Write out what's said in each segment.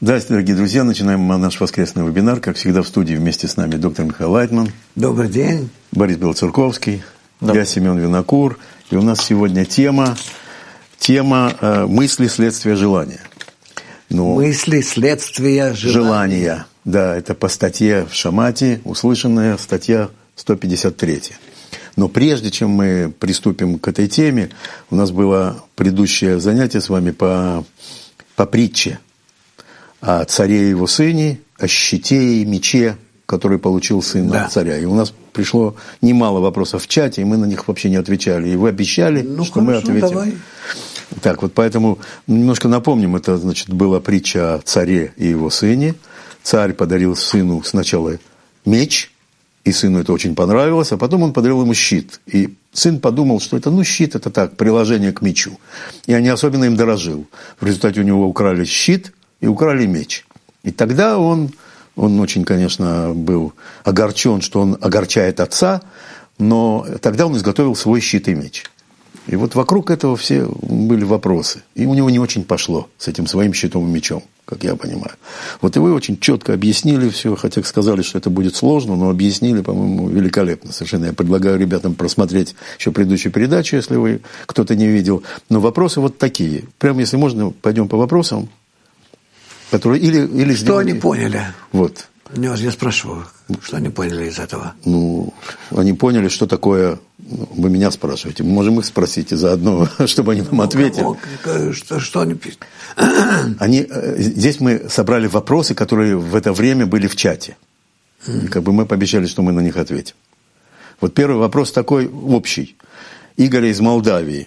Здравствуйте, дорогие друзья. Начинаем наш воскресный вебинар. Как всегда, в студии вместе с нами доктор Михаил Лайтман. Добрый день. Борис Белоцерковский. Я Семен Винокур. И у нас сегодня тема мысли, следствия, желания. Мысли, следствия, желания. Да, это по статье в Шамате, услышанная статья 153. Но прежде чем мы приступим к этой теме, у нас было предыдущее занятие с вами по притче о царе и его сыне, о щите и мече, который получил сын от царя. И у нас пришло немало вопросов в чате, и мы на них вообще не отвечали. И вы обещали, что мы ответим. Давай. Так, вот поэтому немножко напомним, это, значит, была притча о царе и его сыне. Царь подарил сыну сначала меч, и сыну это очень понравилось, а потом он подарил ему щит. И сын подумал, что это, щит, это так, приложение к мечу. И не особенно им дорожил. В результате у него украли щит и украли меч. И тогда он очень, конечно, был огорчен, что он огорчает отца, но тогда он изготовил свой щит и меч. И вот вокруг этого все были вопросы. И у него не очень пошло с этим своим щитом и мечом, как я понимаю. Вот и вы очень четко объяснили все, хотя сказали, что это будет сложно, но объяснили, по-моему, великолепно совершенно. Я предлагаю ребятам просмотреть еще предыдущую передачу, если вы кто-то не видел. Но вопросы вот такие. Прямо, если можно, пойдем по вопросам. Которые, или что они поняли? Вот. Я спрашиваю, что они поняли из этого? Они поняли, что такое... Вы меня спрашиваете. Мы можем их спросить и заодно, чтобы они нам ответили. Что они... Здесь мы собрали вопросы, которые в это время были в чате. Мы пообещали, что мы на них ответим. Вот первый вопрос такой общий. Игорь из Молдавии.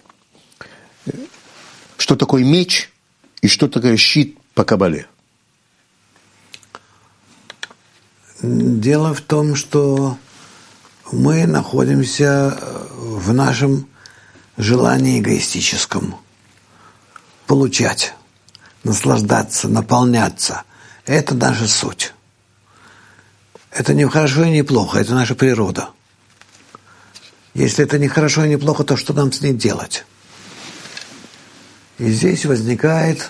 Что такое меч и что такое щит по Кабале? Дело в том, что мы находимся в нашем желании эгоистическом. Получать, наслаждаться, наполняться. Это наша суть. Это не хорошо и не плохо, это наша природа. Если это не хорошо и не плохо, то что нам с ней делать? И здесь возникает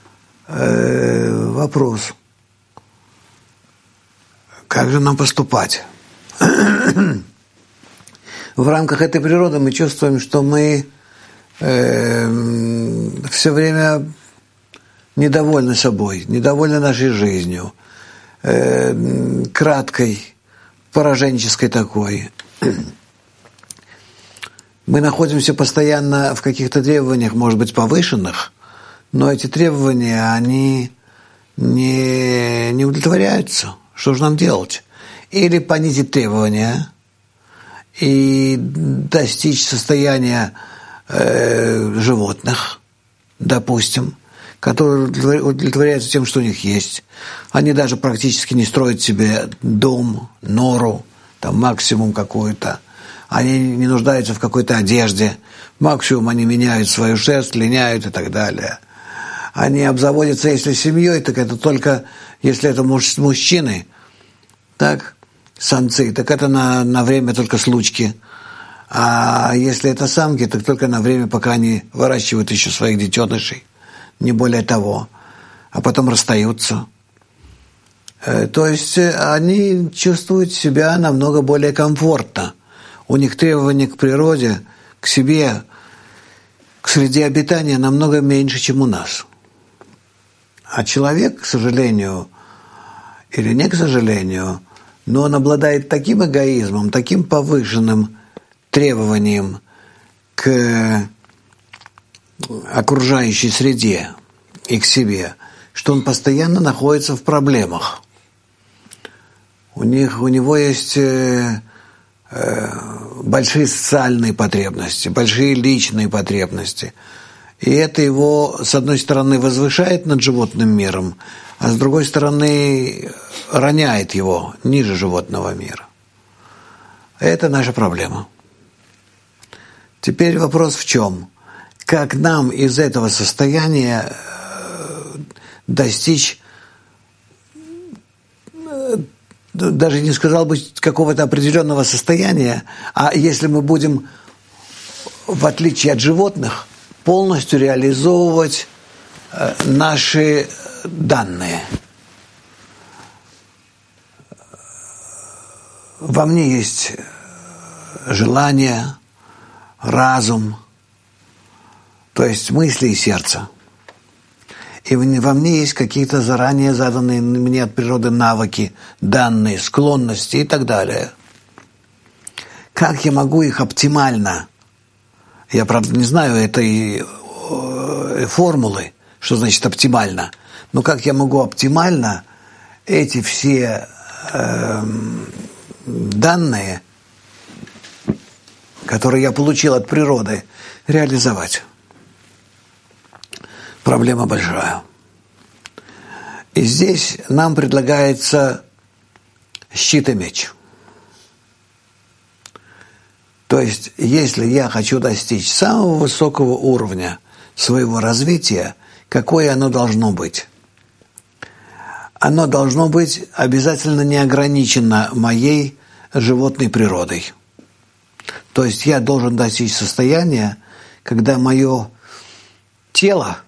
вопрос. Как же нам поступать? В рамках этой природы мы чувствуем, что мы все время недовольны собой, недовольны нашей жизнью, краткой, пораженческой такой. Мы находимся постоянно в каких-то требованиях, может быть, повышенных, но эти требования, они не удовлетворяются. Что же нам делать? Или понизить требования и достичь состояния животных, допустим, которые удовлетворяются тем, что у них есть. Они даже практически не строят себе дом, нору, там максимум какую-то. Они не нуждаются в какой-то одежде. Максимум они меняют свою шерсть, линяют и так далее. Они обзаводятся, если семьей, так это только, если это мужчины, так, самцы, так это на время только случки. А если это самки, так только на время, пока они выращивают еще своих детенышей, не более того. А потом расстаются. То есть они чувствуют себя намного более комфортно. У них требования к природе, к себе, к среде обитания намного меньше, чем у нас. А человек, к сожалению, или не к сожалению, но он обладает таким эгоизмом, таким повышенным требованием к окружающей среде и к себе, что он постоянно находится в проблемах. У него есть большие социальные потребности, большие личные потребности. И это его, с одной стороны, возвышает над животным миром, а с другой стороны, роняет его ниже животного мира. Это наша проблема. Теперь вопрос в чем? Как нам из этого состояния достичь, даже не сказал бы, какого-то определенного состояния, а если мы будем, в отличие от животных, полностью реализовывать наши данные. Во мне есть желание, разум, то есть мысли и сердце. И во мне есть какие-то заранее заданные мне от природы навыки, данные, склонности и так далее. Как я могу их оптимально, я, правда, не знаю этой формулы, что значит оптимально, но как я могу оптимально эти все данные, которые я получил от природы, реализовать? Проблема большая. И здесь нам предлагается щит и меч. То есть, если я хочу достичь самого высокого уровня своего развития, какое оно должно быть? Оно должно быть обязательно не ограничено моей животной природой. То есть я должен достичь состояния, когда мое тело,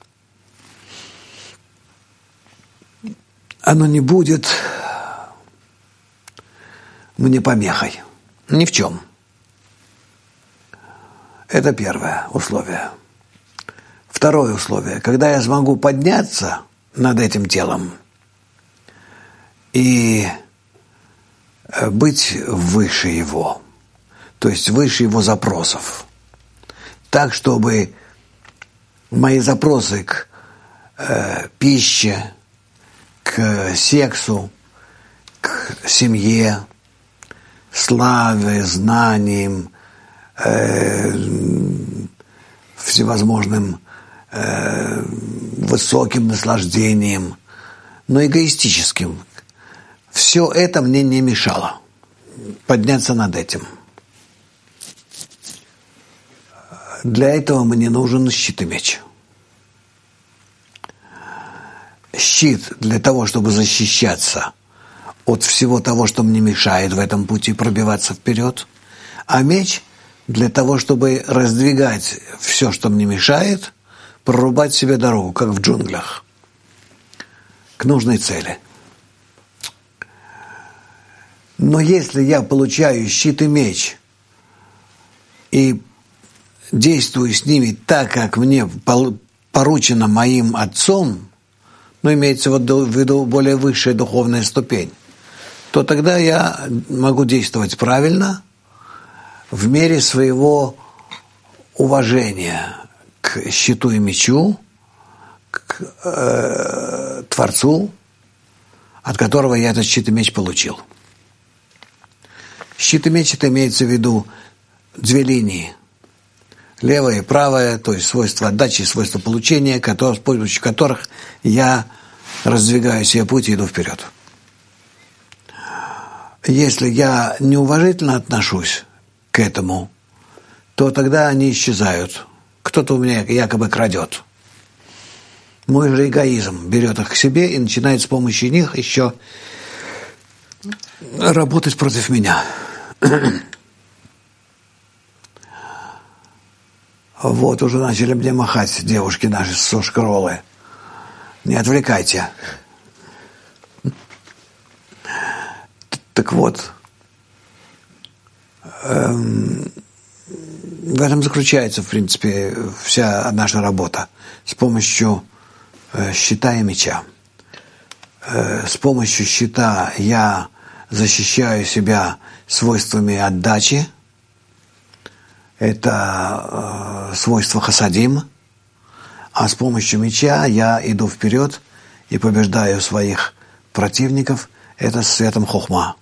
оно не будет мне помехой. Ни в чем. Это первое условие. Второе условие. Когда я смогу подняться над этим телом и быть выше его, то есть выше его запросов, так, чтобы мои запросы к пище, к сексу, к семье, славе, знаниям, всевозможным высоким наслаждением, но эгоистическим. Все это мне не мешало подняться над этим. Для этого мне нужен щит и меч. Щит для того, чтобы защищаться от всего того, что мне мешает в этом пути пробиваться вперед, а меч для того, чтобы раздвигать все, что мне мешает, прорубать себе дорогу, как в джунглях, к нужной цели. Но если я получаю щит и меч и действую с ними так, как мне поручено моим отцом, но имеется в виду более высшая духовная ступень, то тогда я могу действовать правильно в мере своего уважения к щиту и мечу, к Творцу, от которого я этот щит и меч получил. Щит и меч — это имеется в виду две линии. Левая и правая, то есть свойства отдачи и свойства получения, с помощью которых я раздвигаю себе путь и иду вперед. Если я неуважительно отношусь к этому, то тогда они исчезают. Кто-то у меня якобы крадет. Мой же эгоизм берет их к себе и начинает с помощью них еще работать против меня. Вот уже начали мне махать девушки наши со школы. Не отвлекайте. Так вот, в этом заключается, в принципе, вся наша работа. С помощью щита и меча. С помощью щита я защищаю себя свойствами отдачи. Это свойство хасадим. А с помощью меча я иду вперед и побеждаю своих противников. Это светом хохма.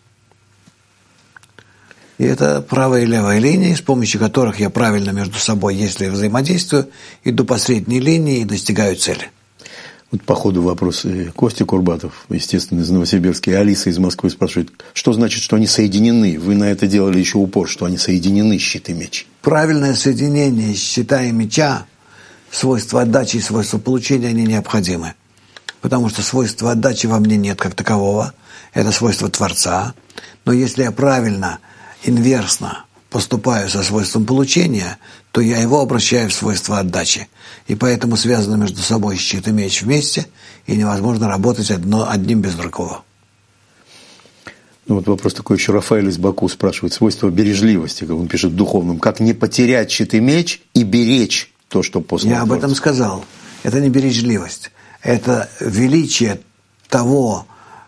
И это правая и левая линии, с помощью которых я правильно между собой, если взаимодействую, иду по средней линии и достигаю цели. Вот по ходу вопрос Костя Курбатов, естественно, из Новосибирска, и Алиса из Москвы спрашивает, что значит, что они соединены? Вы на это делали еще упор, что они соединены, щит и меч. Правильное соединение щита и меча, свойства отдачи и свойства получения, они необходимы. Потому что свойства отдачи во мне нет как такового, это свойство Творца. Но если я правильно, инверсно поступаю со свойством получения, то я его обращаю в свойство отдачи. И поэтому связаны между собой щит и меч вместе, и невозможно работать одним без другого. Ну вот вопрос такой еще. Рафаэль из Баку спрашивает свойство бережливости, как он пишет в духовном. Как не потерять щит и меч и беречь то, что послал Я об этом сказал. Это не бережливость. Это величие того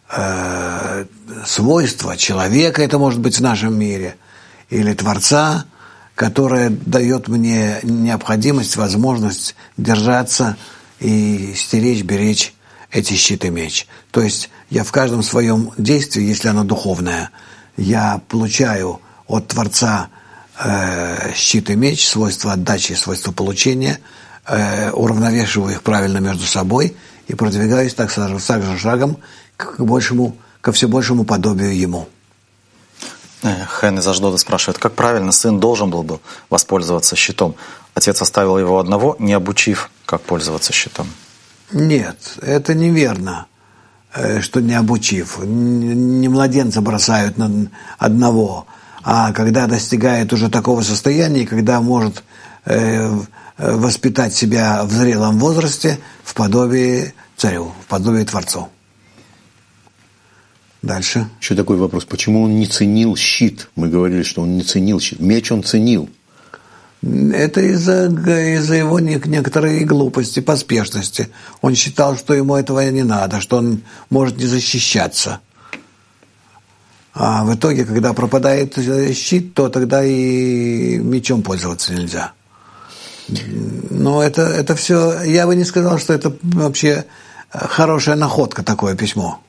свойства человека, это может быть в нашем мире, или Творца, которое дает мне необходимость, возможность держаться и стеречь, беречь эти щит и меч. То есть я в каждом своем действии, если оно духовное, я получаю от Творца щит и меч, свойства отдачи, свойства получения, уравновешиваю их правильно между собой и продвигаюсь так же шагом ко все большему подобию ему. Хэн из Аждода спрашивает, как правильно сын должен был бы воспользоваться щитом? Отец оставил его одного, не обучив, как пользоваться щитом. Нет, это неверно, что не обучив. Не младенца бросают одного, а когда достигает уже такого состояния, когда может воспитать себя в зрелом возрасте в подобии царю, в подобии Творцу. Дальше. Еще такой вопрос. Почему он не ценил щит? Мы говорили, что он не ценил щит. Меч он ценил. Это из-за его некоторой глупости, поспешности. Он считал, что ему этого не надо, что он может не защищаться. А в итоге, когда пропадает щит, то тогда и мечом пользоваться нельзя. Но это все... Я бы не сказал, что это вообще хорошая находка, такое письмо.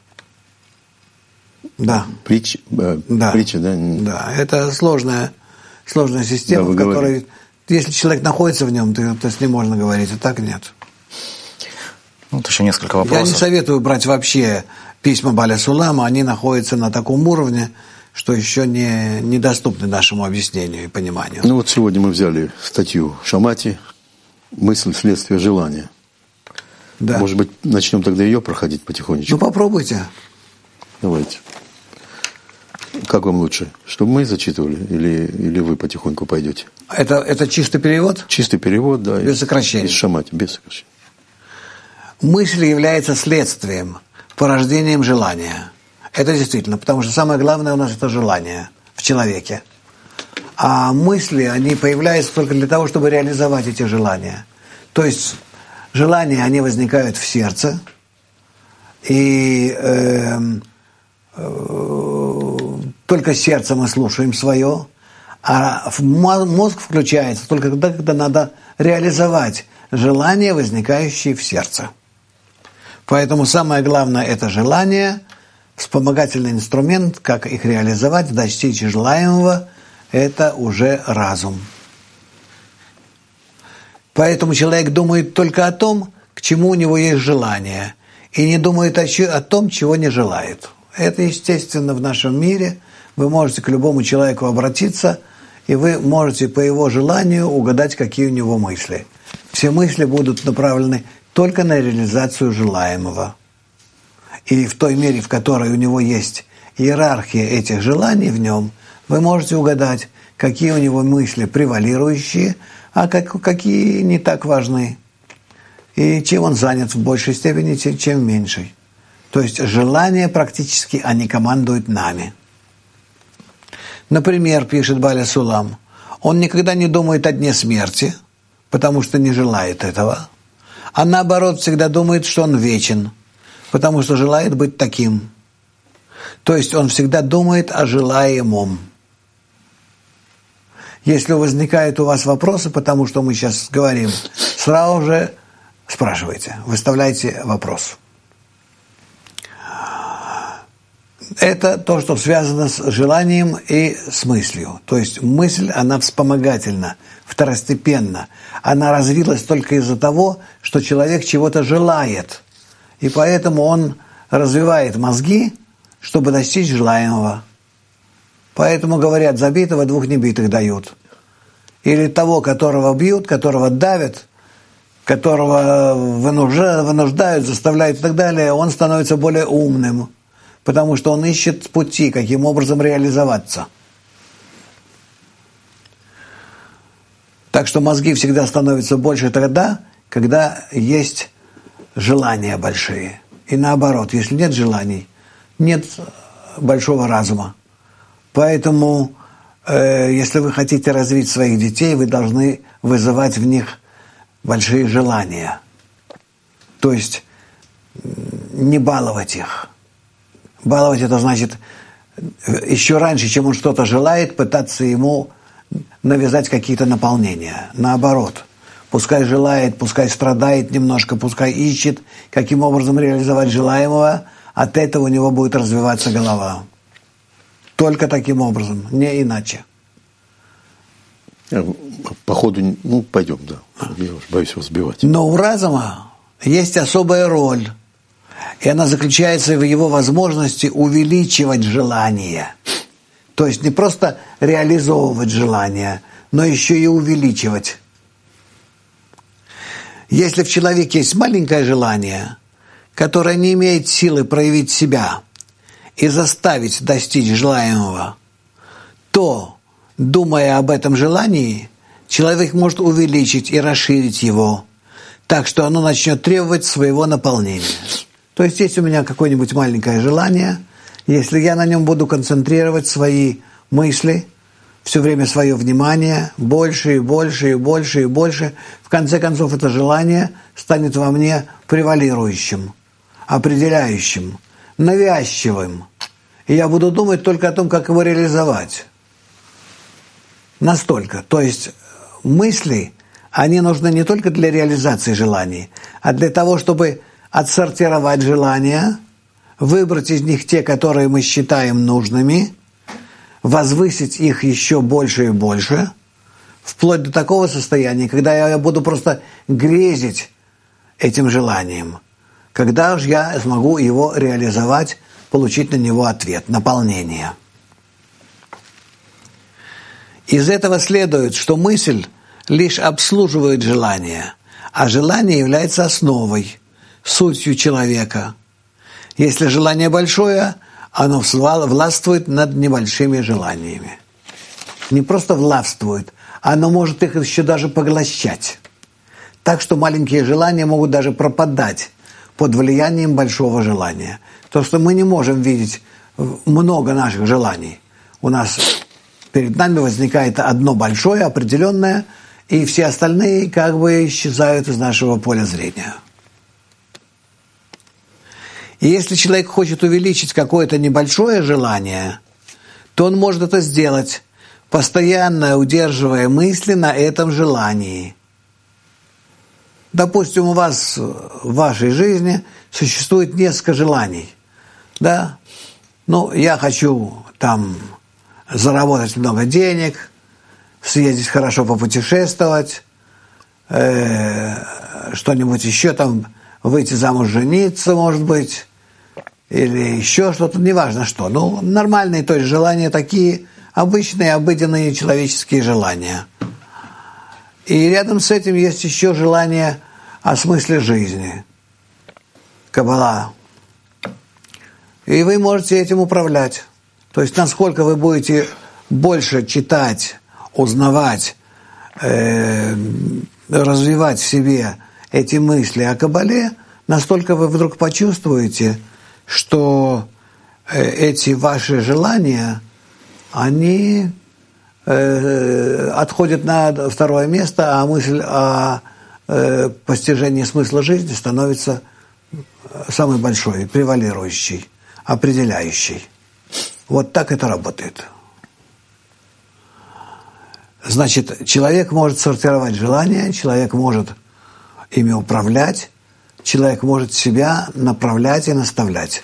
Да. Притча, да? Да, это сложная система, да, в которой, если человек находится в нем, то с ним можно говорить, а так нет. Вот еще несколько вопросов. Я не советую брать вообще письма Баля Сулама, они находятся на таком уровне, что еще недоступны нашему объяснению и пониманию. Ну вот сегодня мы взяли статью Шамати «Мысль, следствие, желания». Да. Может быть, начнем тогда ее проходить потихонечку? Ну, попробуйте. Давайте. Как вам лучше? Чтобы мы зачитывали или вы потихоньку пойдете? Это чистый перевод? Чистый перевод, да. Без сокращений. Из Шамати, без сокращений. Мысль является следствием, порождением желания. Это действительно, потому что самое главное у нас это желание в человеке. А мысли, они появляются только для того, чтобы реализовать эти желания. То есть желания, они возникают в сердце, и только сердцем мы слушаем свое, а мозг включается только тогда, когда надо реализовать желания, возникающие в сердце. Поэтому самое главное – это желание, вспомогательный инструмент, как их реализовать, достичь желаемого – это уже разум. Поэтому человек думает только о том, к чему у него есть желание, и не думает о том, чего не желает. Это естественно в нашем мире. Вы можете к любому человеку обратиться, и вы можете по его желанию угадать, какие у него мысли. Все мысли будут направлены только на реализацию желаемого. И в той мере, в которой у него есть иерархия этих желаний в нем, вы можете угадать, какие у него мысли превалирующие, а какие не так важны. И чем он занят в большей степени, чем в меньшей. То есть желания практически, они командуют нами. Например, пишет Баля Сулам, он никогда не думает о дне смерти, потому что не желает этого, а наоборот всегда думает, что он вечен, потому что желает быть таким. То есть он всегда думает о желаемом. Если возникают у вас вопросы, потому что мы сейчас говорим, сразу же спрашивайте, выставляйте вопрос. Это то, что связано с желанием и с мыслью. То есть мысль, она вспомогательна, второстепенна. Она развилась только из-за того, что человек чего-то желает. И поэтому он развивает мозги, чтобы достичь желаемого. Поэтому говорят, забитого двух небитых дают. Или того, которого бьют, которого давят, которого вынуждают, заставляют и так далее, он становится более умным. Потому что он ищет пути, каким образом реализоваться. Так что мозги всегда становятся больше тогда, когда есть желания большие. И наоборот, если нет желаний, нет большого разума. Поэтому, если вы хотите развить своих детей, вы должны вызывать в них большие желания. То есть не баловать их. Баловать — это значит еще раньше, чем он что-то желает, пытаться ему навязать какие-то наполнения. Наоборот, пускай желает, пускай страдает немножко, пускай ищет, каким образом реализовать желаемого, от этого у него будет развиваться голова. Только таким образом, не иначе. По ходу, пойдем, да. Я боюсь вас сбивать. Но у разума есть особая роль, и она заключается в его возможности увеличивать желание. То есть не просто реализовывать желание, но еще и увеличивать. Если в человеке есть маленькое желание, которое не имеет силы проявить себя и заставить достичь желаемого, то, думая об этом желании, человек может увеличить и расширить его, так что оно начнет требовать своего наполнения. То есть, есть у меня какое-нибудь маленькое желание, если я на нем буду концентрировать свои мысли, все время свое внимание, больше и больше и больше и больше, в конце концов это желание станет во мне превалирующим, определяющим, навязчивым. И я буду думать только о том, как его реализовать. Настолько. То есть мысли, они нужны не только для реализации желаний, а для того, чтобы отсортировать желания, выбрать из них те, которые мы считаем нужными, возвысить их еще больше и больше, вплоть до такого состояния, когда я буду просто грезить этим желанием, когда же я смогу его реализовать, получить на него ответ, наполнение. Из этого следует, что мысль лишь обслуживает желание, а желание является основой, сутью человека. Если желание большое, оно властвует над небольшими желаниями. Не просто властвует, оно может их еще даже поглощать. Так что маленькие желания могут даже пропадать под влиянием большого желания. То, что мы не можем видеть много наших желаний. У нас перед нами возникает одно большое, определенное, и все остальные как бы исчезают из нашего поля зрения. И если человек хочет увеличить какое-то небольшое желание, то он может это сделать, постоянно удерживая мысли на этом желании. Допустим, у вас в вашей жизни существует несколько желаний. Да? Я хочу заработать много денег, съездить хорошо попутешествовать, что-нибудь еще выйти замуж, жениться, может быть, или еще что-то, неважно что. Нормальные, то есть желания такие, обычные, обыденные человеческие желания. И рядом с этим есть еще желание о смысле жизни. Каббала. И вы можете этим управлять. То есть, насколько вы будете больше читать, узнавать, развивать в себе эти мысли о Каббале, настолько вы вдруг почувствуете, что эти ваши желания, они отходят на второе место, а мысль о постижении смысла жизни становится самой большой, превалирующей, определяющей. Вот так это работает. Значит, человек может сортировать желания, человек может ими управлять, человек может себя направлять и наставлять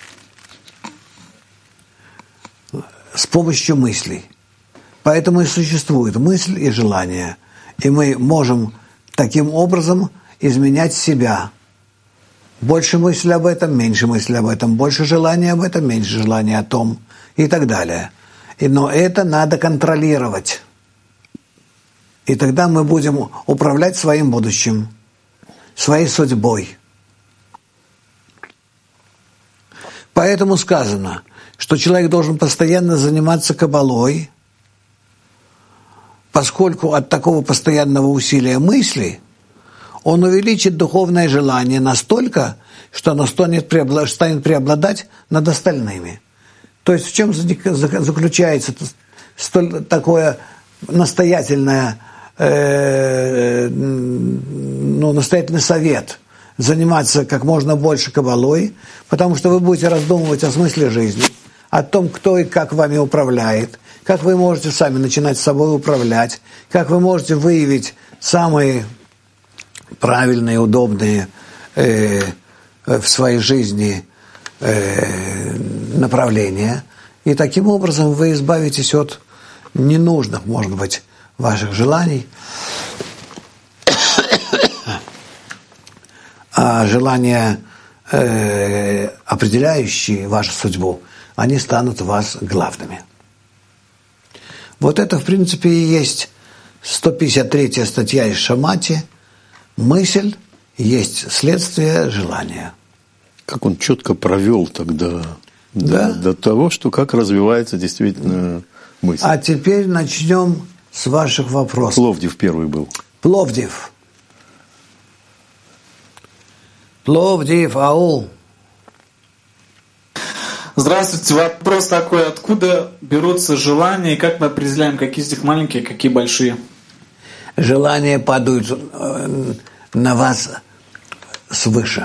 с помощью мыслей. Поэтому и существует мысль и желание. И мы можем таким образом изменять себя. Больше мысли об этом, меньше мысли об этом, больше желания об этом, меньше желания о том и так далее. Но это надо контролировать. И тогда мы будем управлять своим будущим, своей судьбой. Поэтому сказано, что человек должен постоянно заниматься каббалой, поскольку от такого постоянного усилия мысли он увеличит духовное желание настолько, что оно станет преобладать над остальными. То есть в чем заключается такое настоятельное, настоятельный совет заниматься как можно больше кабалой, потому что вы будете раздумывать о смысле жизни, о том, кто и как вами управляет, как вы можете сами начинать с собой управлять, как вы можете выявить самые правильные, удобные в своей жизни направления. И таким образом вы избавитесь от ненужных, может быть, ваших желаний. А желания, определяющие вашу судьбу, они станут у вас главными. Вот это, в принципе, и есть 153-я статья из Шамати. Мысль есть следствие желания. Как он четко провел тогда до того, что как развивается действительно мысль. А теперь начнем с ваших вопросов. Пловдив первый был. Пловдив, аул. Здравствуйте. Вопрос такой. Откуда берутся желания и как мы определяем, какие из них маленькие, какие большие? Желания падают на вас свыше.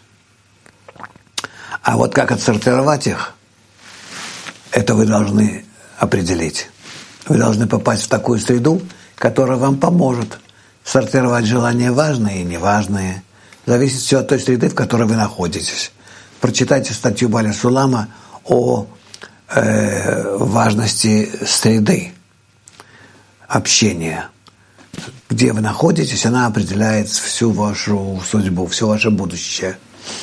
А вот как отсортировать их, это вы должны определить. Вы должны попасть в такую среду, которая вам поможет сортировать желания важные и неважные. Зависит все от той среды, в которой вы находитесь. Прочитайте статью Баля Сулама о важности среды общения. Где вы находитесь, она определяет всю вашу судьбу, все ваше будущее.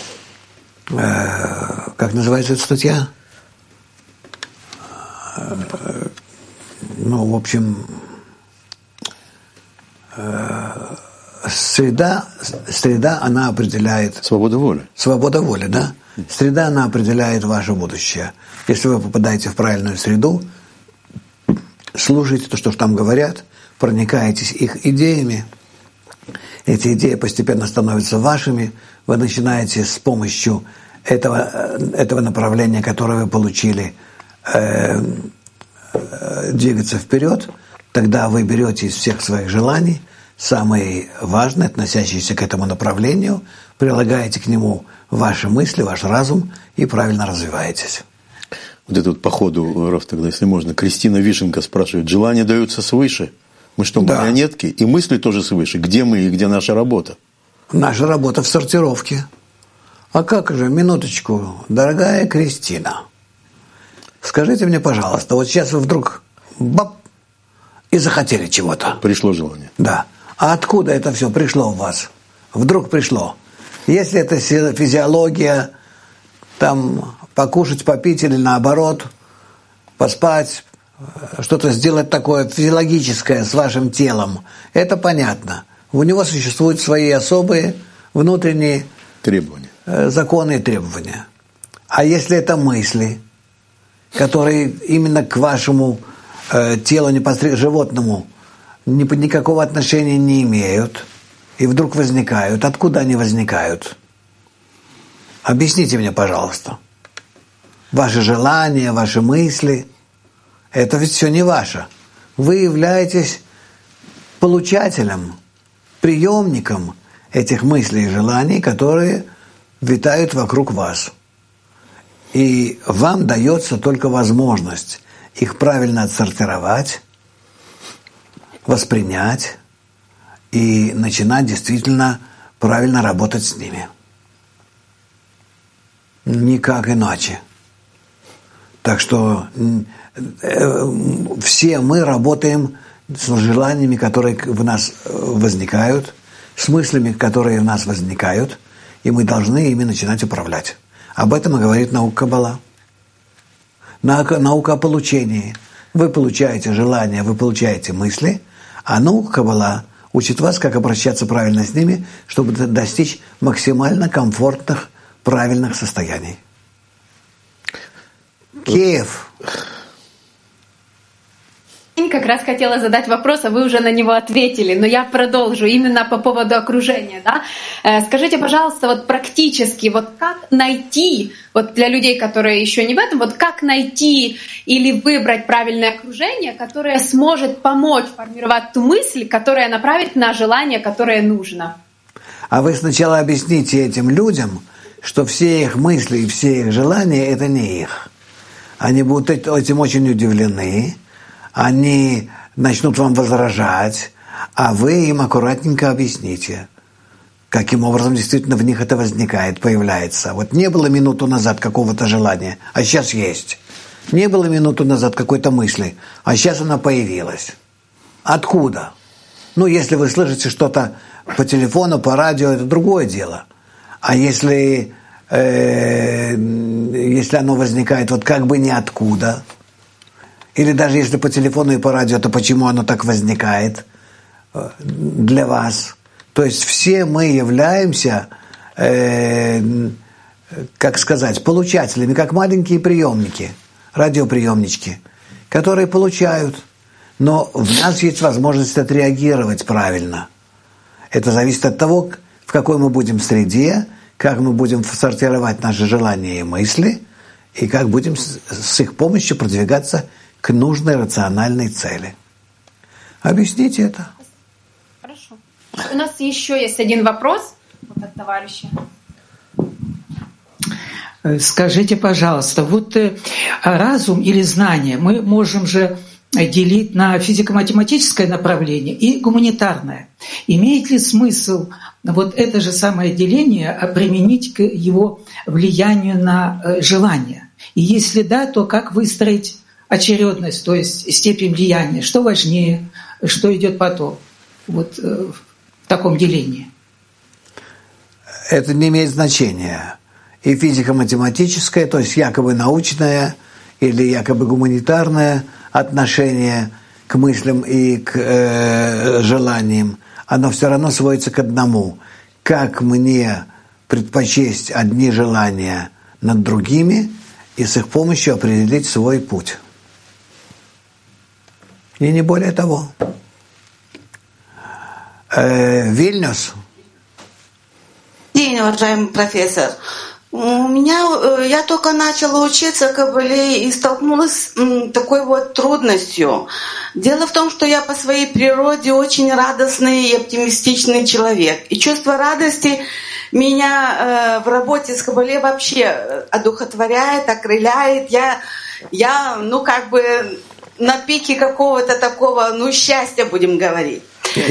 Как называется эта статья? В общем, среда, она определяет... Свобода воли. Свобода воли, да. Среда, она определяет ваше будущее. Если вы попадаете в правильную среду, слушайте то, что там говорят, проникаетесь их идеями, эти идеи постепенно становятся вашими, вы начинаете с помощью этого направления, которое вы получили, двигаться вперед, тогда вы берете из всех своих желаний самые важные, относящиеся к этому направлению, прилагаете к нему ваши мысли, ваш разум и правильно развиваетесь. Вот это вот по ходу, Раф, тогда, если можно, Кристина Вишенко спрашивает, желания даются свыше? Мы что, марионетки? И мысли тоже свыше. Где мы и где наша работа? Наша работа в сортировке. А как же, минуточку, дорогая Кристина, скажите мне, пожалуйста, вот сейчас вы вдруг бап, и захотели чего-то. Пришло желание. Да. А откуда это все пришло в вас? Вдруг пришло. Если это физиология, там, покушать, попить или наоборот, поспать, что-то сделать такое физиологическое с вашим телом, это понятно. У него существуют свои особые внутренние требования, законы и требования. А если это мысли, которые именно к вашему телу непосредственно животному никакого отношения не имеют и вдруг возникают, откуда они возникают? Объясните мне, пожалуйста. Ваши желания, ваши мысли, это ведь все не ваше. Вы являетесь получателем, приемником этих мыслей и желаний, которые витают вокруг вас. И вам дается только возможность их правильно отсортировать, воспринять и начинать действительно правильно работать с ними. Никак иначе. Так что все мы работаем с желаниями, которые в нас возникают, с мыслями, которые в нас возникают, и мы должны ими начинать управлять. Об этом и говорит наука Каббала. Наука о получении. Вы получаете желания, вы получаете мысли, а наука Каббала учит вас, как обращаться правильно с ними, чтобы достичь максимально комфортных, правильных состояний. Киев. Как раз хотела задать вопрос, а вы уже на него ответили, но я продолжу именно по поводу окружения. Да? Скажите, пожалуйста, вот практически, вот как найти, вот для людей, которые еще не в этом, вот как найти или выбрать правильное окружение, которое сможет помочь формировать ту мысль, которая направит на желание, которое нужно? А вы сначала объясните этим людям, что все их мысли и все их желания – это не их. Они будут этим очень удивлены, они начнут вам возражать, а вы им аккуратненько объясните, каким образом действительно в них это возникает, появляется. Вот не было минуту назад какого-то желания, а сейчас есть. Не было минуту назад какой-то мысли, а сейчас она появилась. Откуда? Ну, если вы слышите что-то по телефону, по радио, это другое дело. А если оно возникает вот как бы ниоткуда, или даже если по телефону и по радио, то почему оно так возникает для вас? То есть все мы являемся, как сказать, получателями, как маленькие приемники, радиоприемнички, которые получают. Но в нас есть возможность отреагировать правильно. Это зависит от того, в какой мы будем среде, как мы будем сортировать наши желания и мысли, и как будем с их помощью продвигаться к нужной рациональной цели. Объясните это. Хорошо. У нас еще есть один вопрос от товарища. Скажите, пожалуйста, вот разум или знание мы можем же делить на физико-математическое направление и гуманитарное. Имеет ли смысл вот это же самое деление применить к его влиянию на желание? И если да, то как выстроить очередность, то есть степень влияния? Что важнее, что идет потом? Вот в таком делении. Это не имеет значения. И физико-математическое, то есть якобы научное или якобы гуманитарное отношение к мыслям и к желаниям, оно все равно сводится к одному. Как мне предпочесть одни желания над другими и с их помощью определить свой путь. И не более того. Вильнюс. День, уважаемый профессор. Я только начала учиться каббале и столкнулась с такой вот трудностью. Дело в том, что я по своей природе очень радостный и оптимистичный человек. И чувство радости меня в работе с каббале вообще одухотворяет, окрыляет. Я на пике какого-то такого, счастья, будем говорить.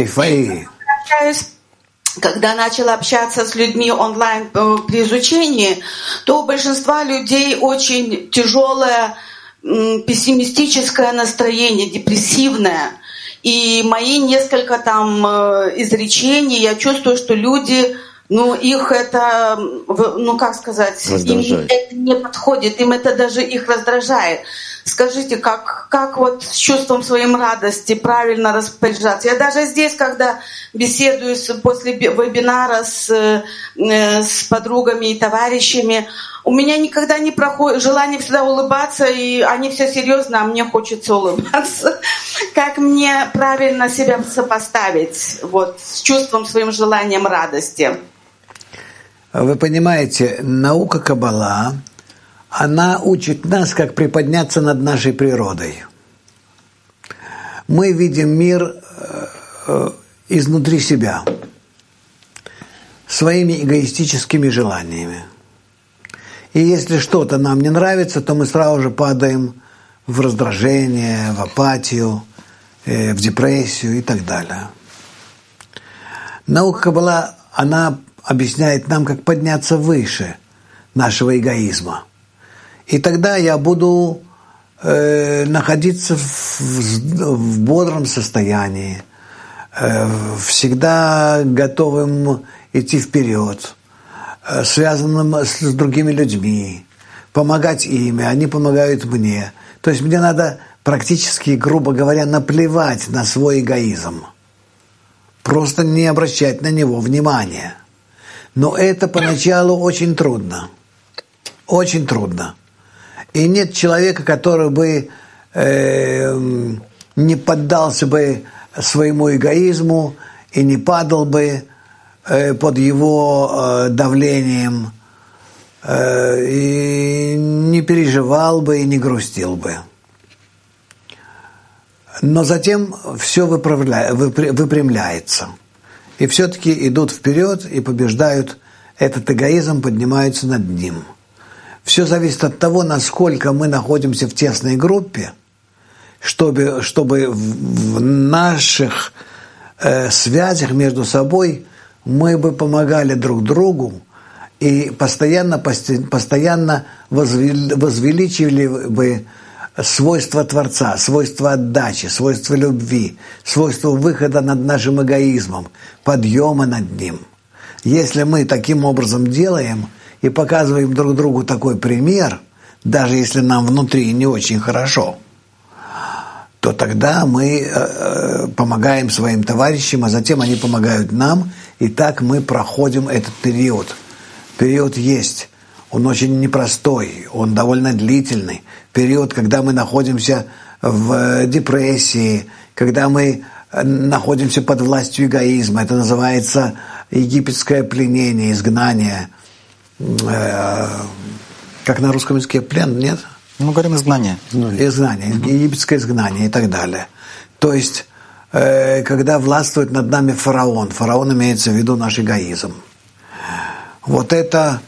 Когда начала общаться с людьми онлайн при изучении, то у большинства людей очень тяжелое пессимистическое настроение, депрессивное. И мои несколько изречений, я чувствую, что люди, их это, им это не подходит, им это даже их раздражает. Скажите, как вот с чувством своим радости правильно распоряжаться? Я даже здесь, когда беседую после вебинара с подругами и товарищами, у меня никогда не проходит желание всегда улыбаться, и они все серьезно, а мне хочется улыбаться. Как мне правильно себя сопоставить с чувством своим желанием радости? Вы понимаете, наука Каббала, она учит нас, как приподняться над нашей природой. Мы видим мир изнутри себя, своими эгоистическими желаниями. И если что-то нам не нравится, то мы сразу же падаем в раздражение, в апатию, в депрессию и так далее. Наука Каббала, она объясняет нам, как подняться выше нашего эгоизма. И тогда я буду находиться в бодром состоянии, всегда готовым идти вперед, связанным с другими людьми, помогать им, и они помогают мне. То есть мне надо практически, грубо говоря, наплевать на свой эгоизм. Просто не обращать на него внимания. Но это поначалу очень трудно. Очень трудно. И нет человека, который бы не поддался бы своему эгоизму и не падал бы под его давлением, и не переживал бы и не грустил бы. Но затем все выпрямляется. И все-таки идут вперед и побеждают этот эгоизм, поднимаются над ним. Все зависит от того, насколько мы находимся в тесной группе, чтобы в наших связях между собой мы бы помогали друг другу и постоянно возвеличивали бы свойства Творца, свойства отдачи, свойства любви, свойства выхода над нашим эгоизмом, подъема над ним. Если мы таким образом делаем и показываем друг другу такой пример, даже если нам внутри не очень хорошо, то тогда мы помогаем своим товарищам, а затем они помогают нам, и так мы проходим этот период. Период есть, он очень непростой, он довольно длительный. Период, когда мы находимся в депрессии, когда мы находимся под властью эгоизма. Это называется египетское пленение, изгнание. Как на русском языке плен, нет? Ну, говорим изгнание. Изгнание, египетское изгнание и так далее. То есть, когда властвует над нами фараон. Фараон имеется в виду наш эгоизм. Вот это,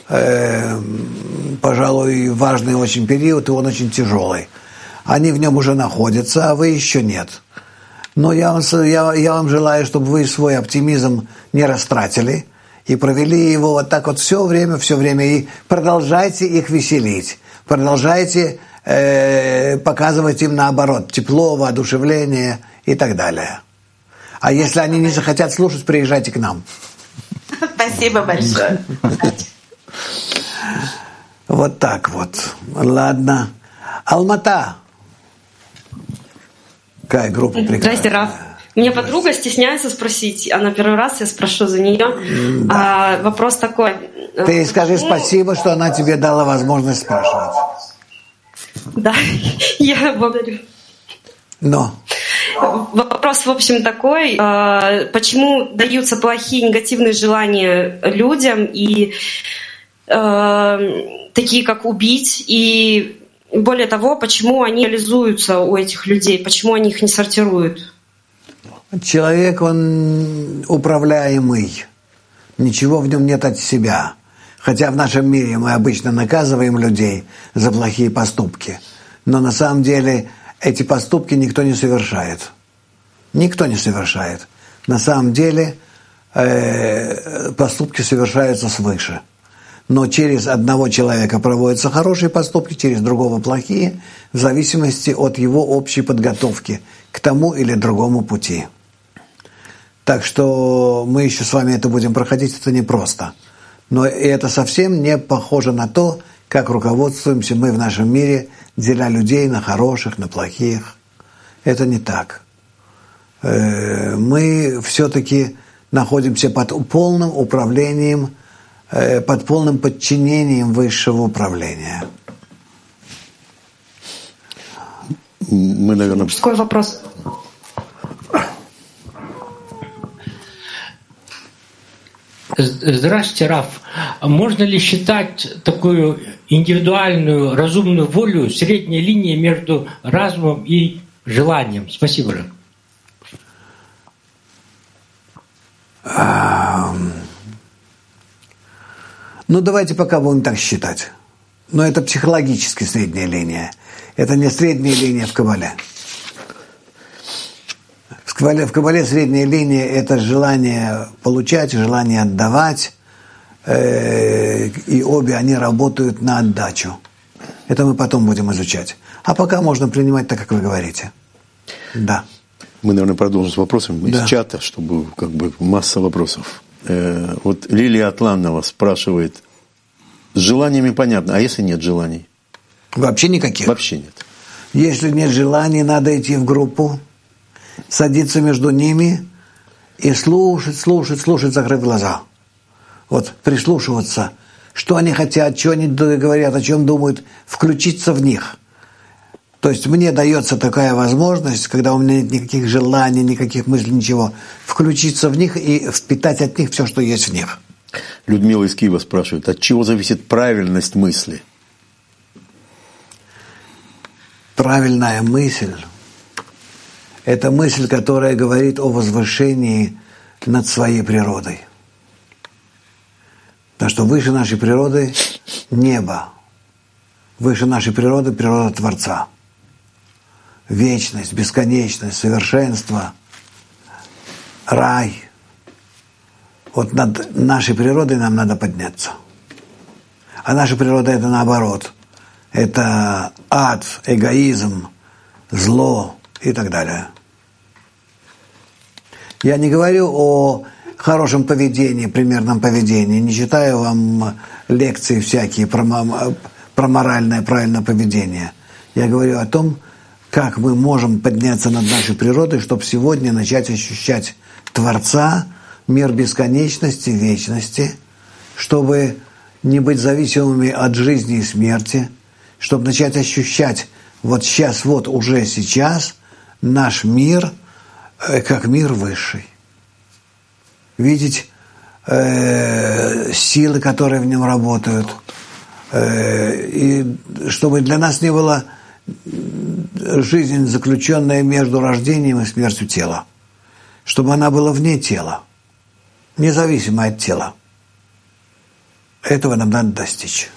пожалуй, важный очень период, и он очень тяжелый. Они в нем уже находятся, а вы еще нет. Но я вам желаю, чтобы вы свой оптимизм не растратили и провели его вот так вот все время, и продолжайте их веселить. Продолжайте показывать им наоборот тепло, воодушевление и так далее. А если они не захотят слушать, приезжайте к нам. Спасибо большое. Вот так вот. Ладно. Алмата. Какая группа прекрасная. Здрасте, Раф. У меня подруга стесняется спросить, она первый раз, я спрошу за нее. Да. Вопрос такой. Ты скажи спасибо, что она тебе дала возможность спрашивать. Да, я благодарю. Но. Вопрос, в общем, такой. Почему даются плохие, негативные желания людям, и такие, как убить, и более того, почему они реализуются у этих людей, почему они их не сортируют? Человек, он управляемый. Ничего в нем нет от себя. Хотя в нашем мире мы обычно наказываем людей за плохие поступки. Но на самом деле эти поступки никто не совершает. Никто не совершает. На самом деле поступки совершаются свыше. Но через одного человека проводятся хорошие поступки, через другого плохие, в зависимости от его общей подготовки к тому или другому пути. Так что мы еще с вами это будем проходить, это непросто. Но это совсем не похоже на то, как руководствуемся мы в нашем мире, деля людей на хороших, на плохих. Это не так. Мы все-таки находимся под полным управлением, под полным подчинением высшего управления. Мы, наверное... Такой вопрос. Здравствуйте, Раф. Можно ли считать такую индивидуальную, разумную волю средней линией между разумом и желанием? Спасибо. Ну, давайте пока будем так считать. Но это психологически средняя линия. Это не средняя линия в Кабале. В Кабале средняя линия – это желание получать, желание отдавать, и обе они работают на отдачу. Это мы потом будем изучать. А пока можно принимать так, как вы говорите. Да. Мы, наверное, продолжим с вопросами из чата, чтобы как бы масса вопросов. Вот Лилия Атланова спрашивает, с желаниями понятно, а если нет желаний? Вообще никаких? Вообще нет. Если нет желаний, надо идти в группу, садиться между ними и слушать, закрыв глаза. Вот прислушиваться, что они хотят, что они говорят, о чем думают, включиться в них. То есть мне дается такая возможность, когда у меня нет никаких желаний, никаких мыслей, ничего, включиться в них и впитать от них все, что есть в них. Людмила из Киева спрашивает, от чего зависит правильность мысли? Правильная мысль – это мысль, которая говорит о возвышении над своей природой. Потому что выше нашей природы – небо. Выше нашей природы – природа Творца. Вечность, бесконечность, совершенство, рай. Вот над нашей природой нам надо подняться. А наша природа – это наоборот. Это ад, эгоизм, зло и так далее. Я не говорю о хорошем поведении, примерном поведении, не читаю вам лекции всякие про моральное, правильное поведение. Я говорю о том, как мы можем подняться над нашей природой, чтобы сегодня начать ощущать Творца, мир бесконечности, вечности, чтобы не быть зависимыми от жизни и смерти, чтобы начать ощущать вот сейчас, вот уже сейчас наш мир как мир высший. Видеть силы, которые в нем работают, и чтобы для нас не была жизнь, заключенная между рождением и смертью тела, чтобы она была вне тела, независимо от тела. Этого нам надо достичь.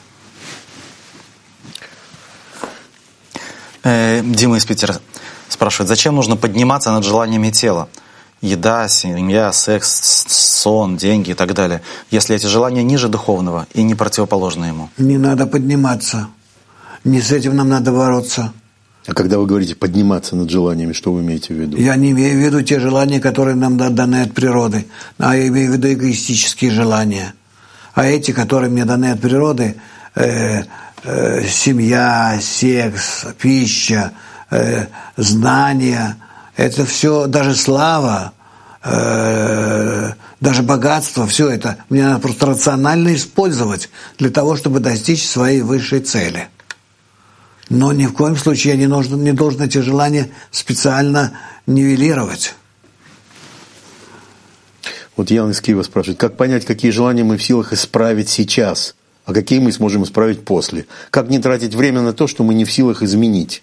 Дима из Питера спрашивает, зачем нужно подниматься над желаниями тела? Еда, семья, секс, сон, деньги и так далее, если эти желания ниже духовного и не противоположны ему? Не надо подниматься. Не с этим нам надо бороться. А когда вы говорите подниматься над желаниями, что вы имеете в виду? Я не имею в виду те желания, которые нам даны от природы, а я имею в виду эгоистические желания. А эти, которые мне даны от природы, семья, секс, пища, знания, это все, даже слава, даже богатство, все это мне надо просто рационально использовать для того, чтобы достичь своей высшей цели. Но ни в коем случае я не должен эти желания специально нивелировать. Вот Ян из Киева спрашивает, как понять, какие желания мы в силах исправить сейчас, а какие мы сможем исправить после? Как не тратить время на то, что мы не в силах изменить?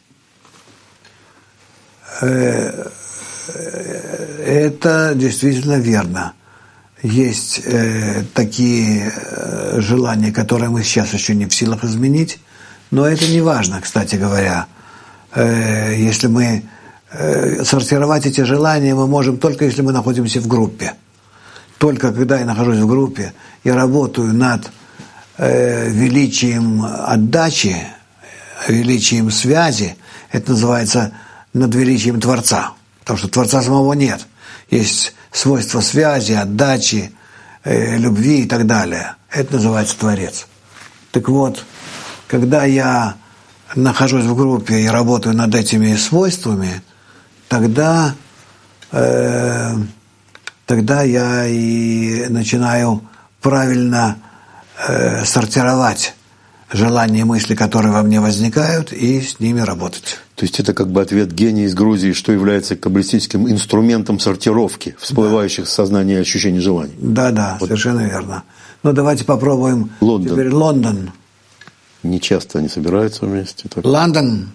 Это действительно верно. Есть такие желания, которые мы сейчас еще не в силах изменить, но это не важно, кстати говоря. Если мы сортировать эти желания мы можем только если мы находимся в группе. Только когда я нахожусь в группе и работаю над величием отдачи, величием связи, это называется над величием Творца. Потому что Творца самого нет. Есть свойства связи, отдачи, любви и так далее. Это называется Творец. Так вот, когда я нахожусь в группе и работаю над этими свойствами, тогда я и начинаю правильно сортировать желания и мысли, которые во мне возникают, и с ними работать. То есть это как бы ответ гения из Грузии, что является каббалистическим инструментом сортировки всплывающих в сознании ощущений желаний. Да, вот. Совершенно верно. Ну, давайте попробуем теперь Лондон. Не часто они собираются вместе. Лондон.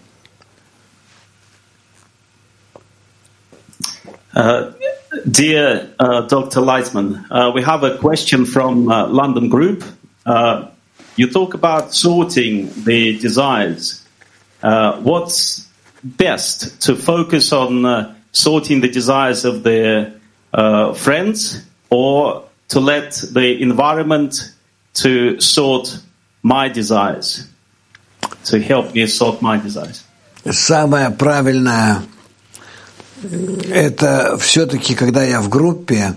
Dear Dr. Lightman, we have a question from London Group. You talk about sorting the desires. What's best, to focus on sorting the desires of the friends, or to let the environment to sort my desires, to help me sort my desires? Самое правильное – это все-таки, когда я в группе,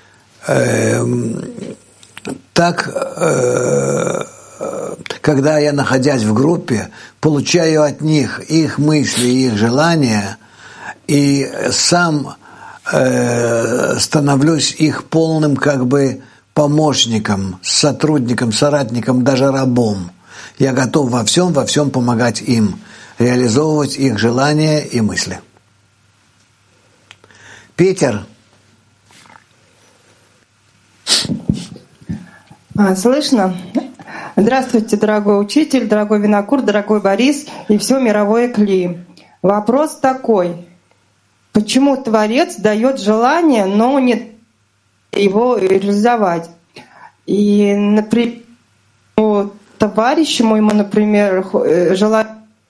когда я, находясь в группе, получаю от них их мысли, их желания, и сам становлюсь их полным как бы помощником, сотрудником, соратником, даже рабом. Я готов во всем помогать им. реализовывать их желания и мысли. Питер. Слышно? Здравствуйте, дорогой учитель, дорогой Винокур, дорогой Борис и все мировое Кли. Вопрос такой. Почему Творец дает желание, но не его реализовать? И, например, товарищу моему, например, желать,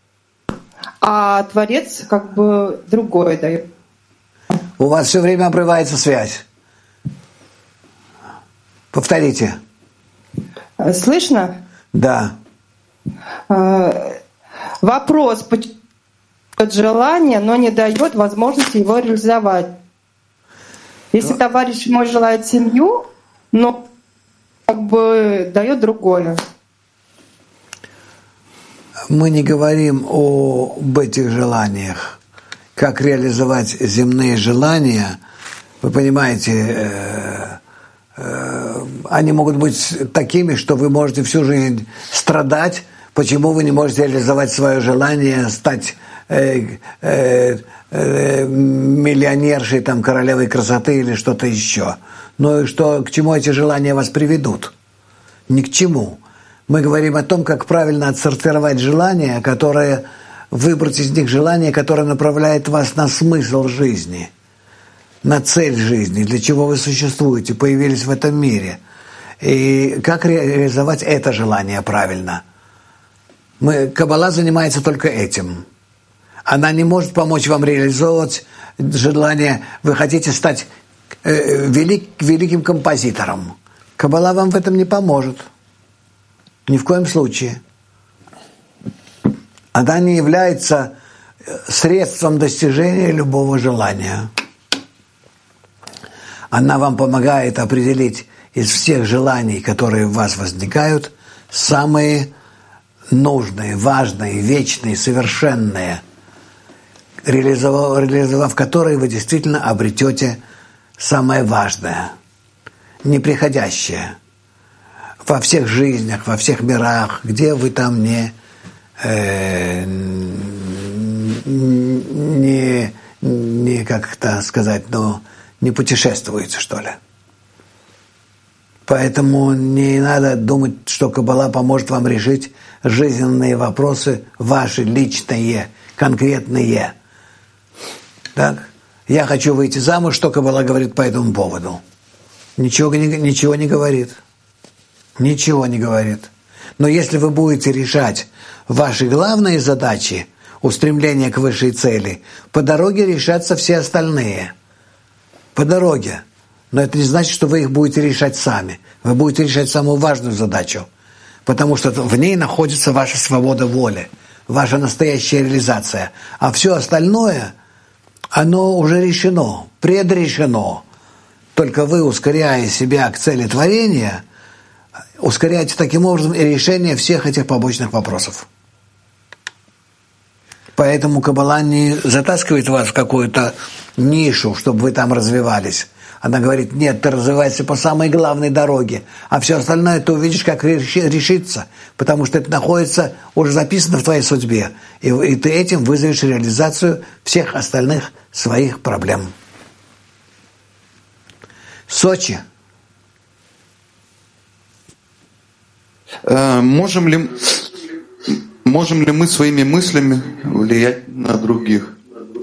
а Творец как бы другое дает. У вас все время обрывается связь. Повторите. Слышно? Да. Вопрос, почему желание, но не дает возможности его реализовать? Если товарищ мой желает семью, но как бы дает другое. Мы не говорим об этих желаниях. Как реализовать земные желания, вы понимаете, они могут быть такими, что вы можете всю жизнь страдать. Почему вы не можете реализовать свое желание стать миллионершей, там, королевой красоты или что-то еще? Ну и что, к чему эти желания вас приведут? Ни к чему. Мы говорим о том, как правильно отсортировать желания, выбрать из них желание, которое направляет вас на смысл жизни, на цель жизни, для чего вы существуете, появились в этом мире. И как реализовать это желание правильно? Каббала занимается только этим. Она не может помочь вам реализовывать желание, вы хотите стать великим композитором. Каббала вам в этом не поможет. Ни в коем случае. Она не является средством достижения любого желания. Она вам помогает определить из всех желаний, которые в вас возникают, самые нужные, важные, вечные, совершенные, реализовав которые вы действительно обретете самое важное, неприходящее во всех жизнях, во всех мирах, где вы там не как это сказать, но не путешествуете, что ли. Поэтому не надо думать, что Каббала поможет вам решить жизненные вопросы ваши, личные, конкретные. Так? Я хочу выйти замуж, что Каббала говорит по этому поводу? Ничего не говорит. Ничего не говорит. Но если вы будете решать ваши главные задачи, устремление к высшей цели, по дороге решатся все остальные. По дороге. Но это не значит, что вы их будете решать сами. Вы будете решать самую важную задачу. Потому что в ней находится ваша свобода воли, ваша настоящая реализация. А все остальное, оно уже решено, предрешено. Только вы, ускоряя себя к цели творения, ускоряете таким образом и решение всех этих побочных вопросов. Поэтому Каббала не затаскивает вас в какую-то нишу, чтобы вы там развивались. Она говорит, нет, ты развивайся по самой главной дороге, а все остальное ты увидишь, как решится, потому что это находится, уже записано в твоей судьбе, и ты этим вызовешь реализацию всех остальных своих проблем. Сочи. Можем ли мы своими мыслями влиять на других?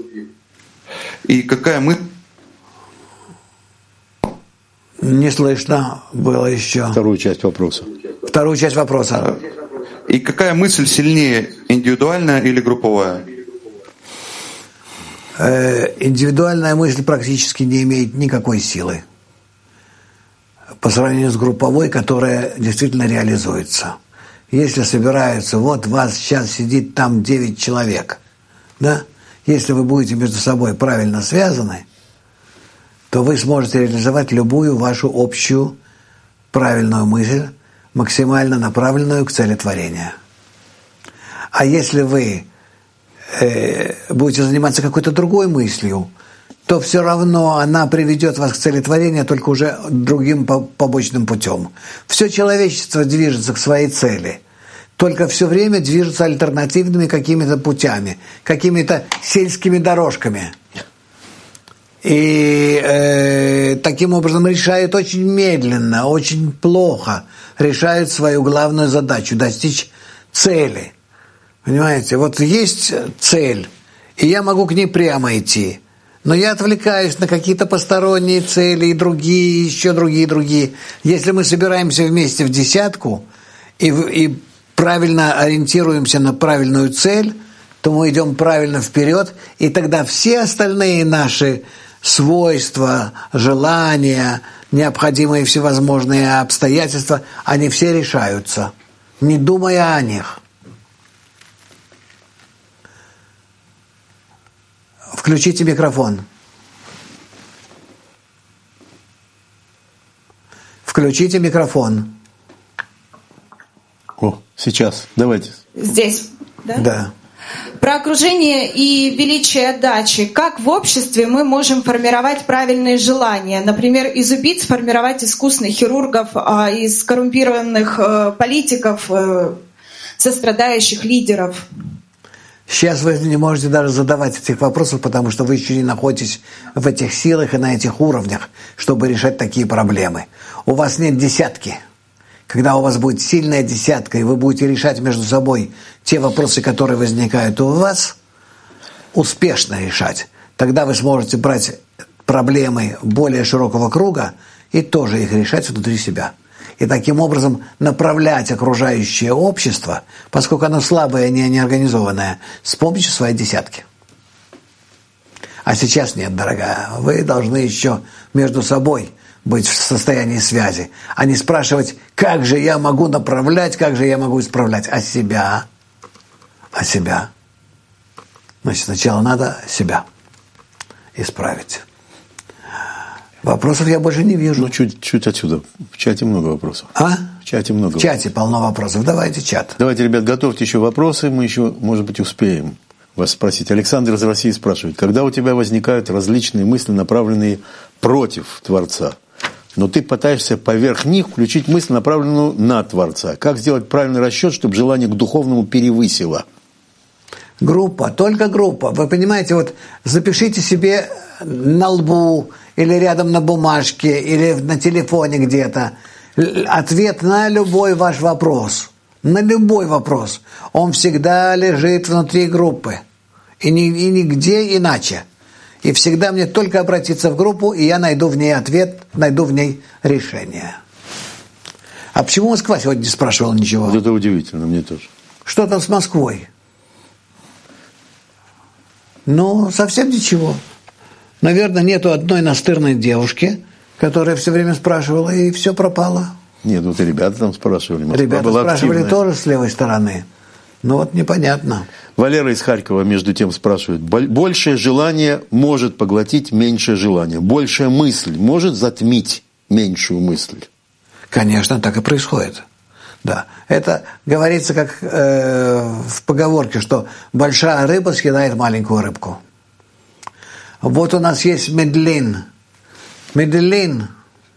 И какая Не слышно было еще. Вторую часть вопроса. И какая мысль сильнее, индивидуальная или групповая? Индивидуальная мысль практически не имеет никакой силы по сравнению с групповой, которая действительно реализуется. Если собираются, вот вас сейчас сидит там 9 человек, да? Если вы будете между собой правильно связаны, то вы сможете реализовать любую вашу общую правильную мысль, максимально направленную к цели творения. А если вы будете заниматься какой-то другой мыслью, то все равно она приведет вас к цели творения, только уже другим побочным путем. Все человечество движется к своей цели. только все время движется альтернативными какими-то путями, какими-то сельскими дорожками. И таким образом решают очень медленно, очень плохо, решают свою главную задачу – достичь цели. Понимаете, вот есть цель, и я могу к ней прямо идти, но я отвлекаюсь на какие-то посторонние цели и другие, еще другие. Если мы собираемся вместе в десятку и правильно ориентируемся на правильную цель, то мы идем правильно вперед, и тогда все остальные наши свойства, желания, необходимые всевозможные обстоятельства, они все решаются, не думая о них. Включите микрофон. Включите микрофон. О, сейчас. Давайте. Здесь, да? Да. Про окружение и величие отдачи. Как в обществе мы можем формировать правильные желания? Например, из убийц формировать искусных хирургов, а из коррумпированных политиков сострадающих лидеров. Сейчас вы не можете даже задавать этих вопросов, потому что вы еще не находитесь в этих силах и на этих уровнях, чтобы решать такие проблемы. У вас нет десятки. Когда у вас будет сильная десятка, и вы будете решать между собой те вопросы, которые возникают у вас, успешно решать, тогда вы сможете брать проблемы более широкого круга и тоже их решать внутри себя. И таким образом направлять окружающее общество, поскольку оно слабое и неорганизованное, с помощью своей десятки. А сейчас нет, дорогая. Вы должны еще между собой быть в состоянии связи, а не спрашивать, как же я могу направлять, как же я могу исправлять, а себя. Значит, сначала надо себя исправить. Вопросов я больше не вижу. Ну, чуть отсюда. В чате много вопросов. В чате много В чате полно вопросов. Давайте чат. Давайте, ребят, готовьте еще вопросы. Мы еще, может быть, успеем вас спросить. Александр из России спрашивает. Когда у тебя возникают различные мысли, направленные против Творца, но ты пытаешься поверх них включить мысль, направленную на Творца. Как сделать правильный расчет, чтобы желание к духовному перевысило? Группа, только группа. Вы понимаете, вот запишите себе на лбу или рядом на бумажке, или на телефоне где-то ответ на любой ваш вопрос. На любой вопрос. Он всегда лежит внутри группы. И нигде иначе. И всегда мне только обратиться в группу, и я найду в ней ответ, найду в ней решение. А почему Москва сегодня не спрашивала ничего? Вот это удивительно, мне тоже. Что там с Москвой? Ну, совсем ничего. Наверное, нету одной настырной девушки, которая все время спрашивала, и все пропало. Нет, вот и ребята там спрашивали. Москва ребята была спрашивали активная. тоже с левой стороны. Ну вот непонятно. Валера из Харькова между тем спрашивает. Большее желание может поглотить меньшее желание. Большая мысль может затмить меньшую мысль? Конечно, так и происходит. Да. Это говорится как в поговорке, что большая рыба съедает маленькую рыбку. Вот у нас есть Медлин. Медлин.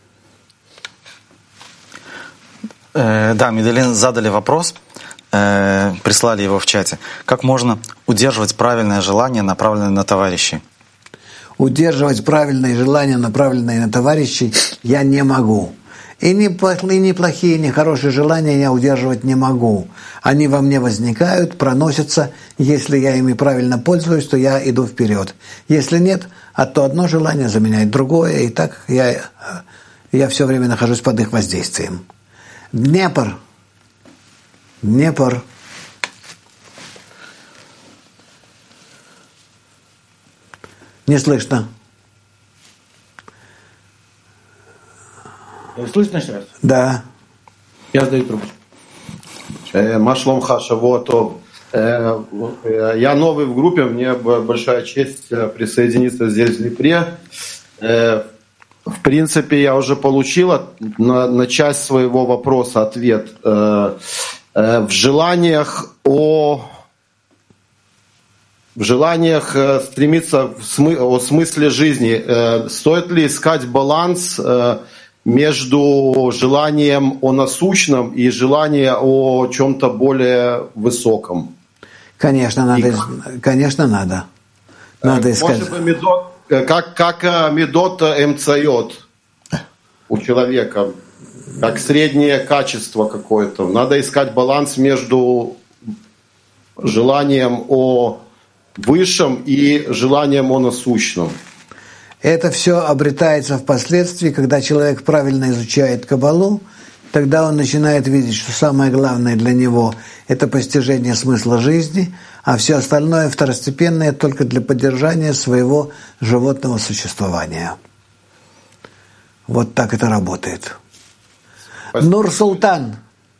Да, Медлин задали вопрос, прислали его в чате. Как можно удерживать правильное желание, направленное на товарищей? Удерживать правильные желания, направленные на товарищей, я не могу. И ни плохие, ни хорошие желания я удерживать не могу. Они во мне возникают, проносятся. Если я ими правильно пользуюсь, то я иду вперед. Если нет, то одно желание заменяет другое. И так я все время нахожусь под их воздействием. Днепр. Не слышно. Слышно сейчас? Да. Я сдаю трубочку. Машлом Хашавото. Я новый в группе, мне большая честь присоединиться здесь в Днепре. В принципе, я уже получил на часть своего вопроса ответ. В желаниях стремиться о смысле жизни. Стоит ли искать баланс между желанием о насущном и желанием о чем-то более высоком? Конечно, надо. Конечно, надо. Надо искать. Может быть, как медот МЦЙ у человека, как среднее качество какое-то. Надо искать баланс между желанием о высшем и желанием о насущном. Это все обретается впоследствии, когда человек правильно изучает Каббалу, тогда он начинает видеть, что самое главное для него – это постижение смысла жизни, а все остальное второстепенное только для поддержания своего животного существования. Вот так это работает. Нур-Султан.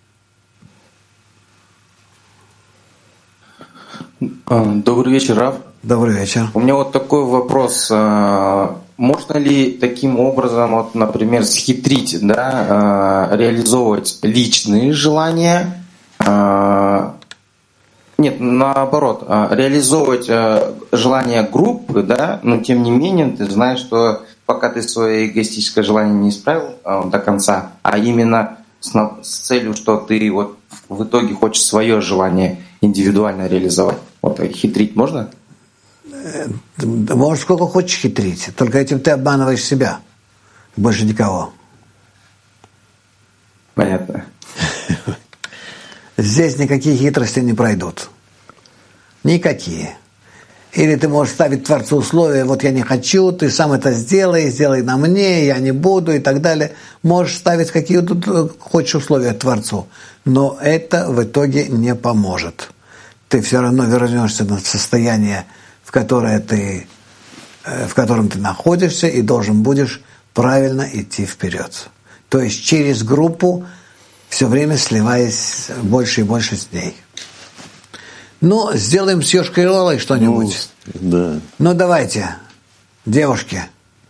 Добрый вечер, Рав. Добрый вечер. У меня вот такой вопрос. Можно ли таким образом, вот, например, схитрить, да, реализовывать личные желания? Нет, наоборот, реализовывать желания группы, да, но тем не менее ты знаешь, что пока ты свое эгоистическое желание не исправил до конца, а именно с целью, что ты вот в итоге хочешь свое желание индивидуально реализовать. Вот хитрить можно? Можешь сколько хочешь хитрить, только этим ты обманываешь себя, больше никого. Понятно. Здесь никакие хитрости не пройдут. Никакие. Или ты можешь ставить Творцу условия, вот я не хочу, ты сам это сделай на мне, я не буду и так далее. Можешь ставить какие хочешь условия Творцу, но это в итоге не поможет. Ты все равно вернешься на состояние, в котором ты находишься, и должен будешь правильно идти вперед. То есть через группу, все время сливаясь больше и больше с ней. Ну, сделаем с Ёшкой Лолой что-нибудь. Да. Ну, давайте, девушки.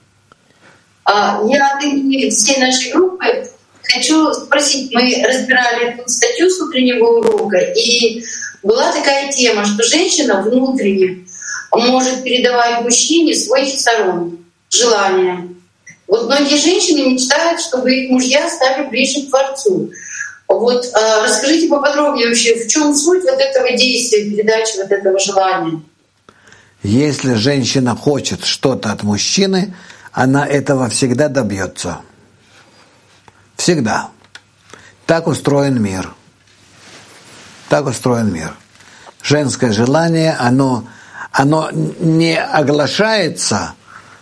Я от имени всей нашей группы хочу спросить, мы разбирали эту статью с утреннего урока, и была такая тема, что женщина внутренне может передавать мужчине свой хисарон, желания. Вот многие женщины мечтают, чтобы их мужья стали ближе к Творцу. Вот расскажите поподробнее вообще, в чем суть вот этого действия, передачи вот этого желания? Если женщина хочет что-то от мужчины, она этого всегда добьется. Всегда. Так устроен мир. Так устроен мир. Женское желание, оно не оглашается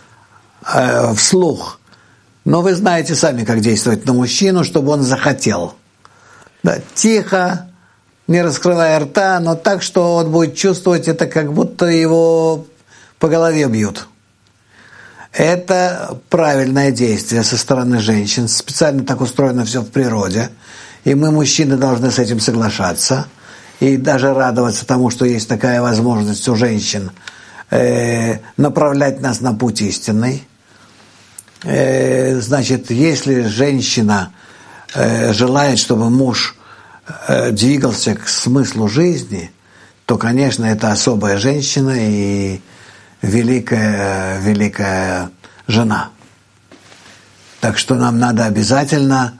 вслух, но вы знаете сами, как действовать на мужчину, чтобы он захотел. Да, тихо, не раскрывая рта, но так, что он будет чувствовать это, как будто его по голове бьют. Это правильное действие со стороны женщин. Специально так устроено все в природе. И мы, мужчины, должны с этим соглашаться. И даже радоваться тому, что есть такая возможность у женщин направлять нас на путь истинный. Значит, если женщина желает, чтобы муж двигался к смыслу жизни, то, конечно, это особая женщина и великая жена. Так что нам надо обязательно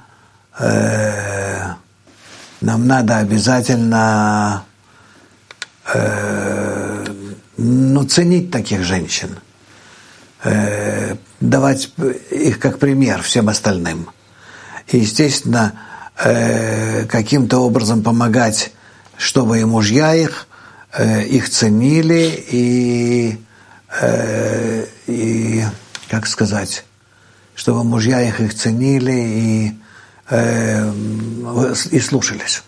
ценить таких женщин, давать их как пример всем остальным. И, естественно, каким-то образом помогать, чтобы и мужья их ценили и как сказать, чтобы мужья их ценили и слушались.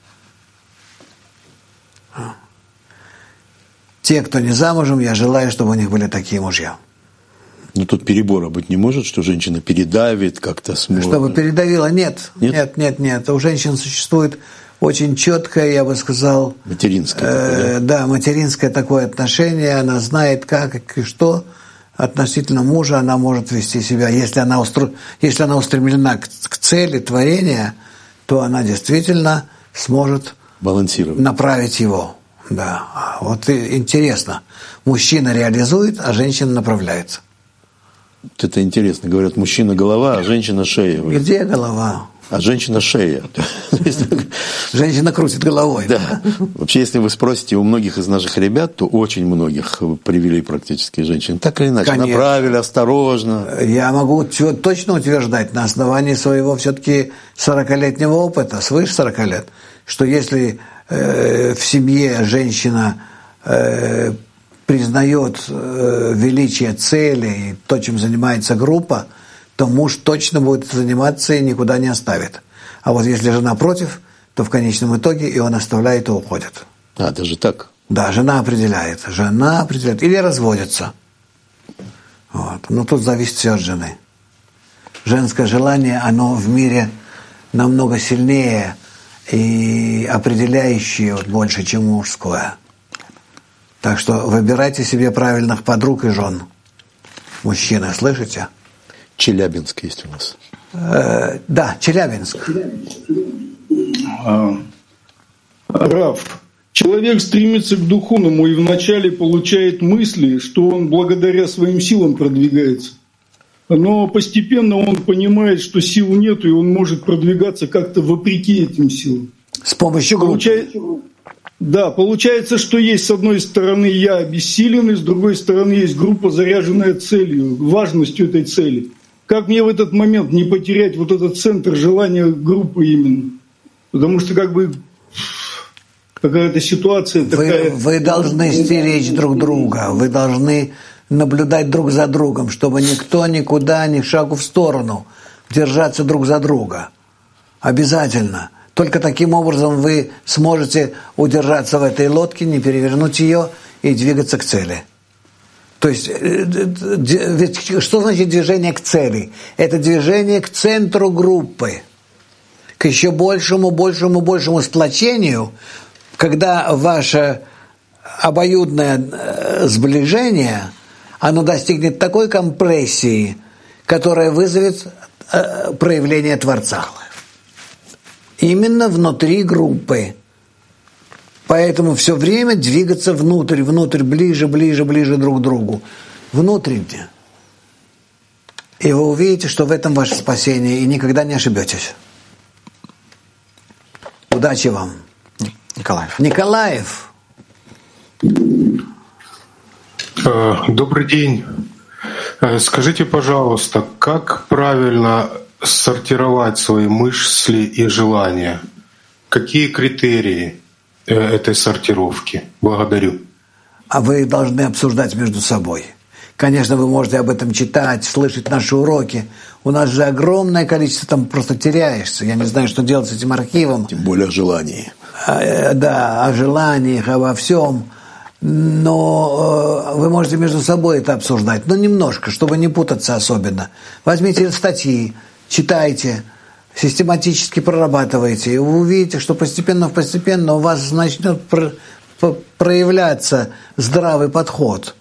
Те, кто не замужем, я желаю, чтобы у них были такие мужья. Но тут перебора быть не может, что женщина передавит, как-то сможет. Чтобы передавила, нет. У женщин существует очень четкое, я бы сказал... Материнское такое, да? Да, материнское такое отношение. Она знает, как и что. Относительно мужа она может вести себя. Если она устремлена к цели творения, то она действительно сможет направить его. Да. Вот интересно. Мужчина реализует, а женщина направляется. Это интересно. Говорят, мужчина голова, а женщина шея. Где голова? А женщина шея. Женщина крутит головой. Да. Вообще, если вы спросите у многих из наших ребят, то очень многих привели практически женщин. Так или иначе, Конечно. направили осторожно. Я могу точно утверждать на основании своего все-таки 40-летнего опыта, свыше 40 лет, что если в семье женщина признает величие цели и то, чем занимается группа, то муж точно будет заниматься и никуда не оставит. А вот если жена против, то в конечном итоге и он оставляет, и уходит. А, даже так? Да, жена определяет. Или разводится. Вот. Но тут зависит все от жены. Женское желание, оно в мире намного сильнее и определяющее больше, чем мужское. Так что выбирайте себе правильных подруг и жен. Мужчины, слышите? Челябинск есть у нас. Да, Челябинск. Рав, человек стремится к духовному и вначале получает мысли, что он благодаря своим силам продвигается. Но постепенно он понимает, что сил нет, и он может продвигаться как-то вопреки этим силам. С помощью группы. Да, получается, что есть с одной стороны я обессиленный, с другой стороны есть группа, заряженная целью, важностью этой цели. Как мне в этот момент не потерять вот этот центр желания группы именно? Потому что какая-то ситуация такая... Вы должны стеречь друг друга, вы должны наблюдать друг за другом, чтобы никто никуда, ни шагу в сторону, держаться друг за друга. Обязательно. Только таким образом вы сможете удержаться в этой лодке, не перевернуть ее и двигаться к цели. То есть, ведь что значит движение к цели? Это движение к центру группы, к еще большему сплочению, когда ваше обоюдное сближение, оно достигнет такой компрессии, которая вызовет проявление Творца. Именно внутри группы. Поэтому все время двигаться внутрь, ближе друг к другу. Внутренне. И вы увидите, что в этом ваше спасение, и никогда не ошибетесь. Удачи вам. Николаев. Добрый день. Скажите, пожалуйста, как правильно сортировать свои мысли и желания? Какие критерии этой сортировки? Благодарю. А вы должны обсуждать между собой. Конечно, вы можете об этом читать, слышать наши уроки. У нас же огромное количество, там просто теряешься. Я не знаю, что делать с этим архивом. Тем более о желании. Да, о желаниях, обо всем. Но вы можете между собой это обсуждать. Но немножко, чтобы не путаться особенно. Возьмите статьи, читайте, систематически прорабатывайте, и вы увидите, что постепенно у вас начнет проявляться здравый подход.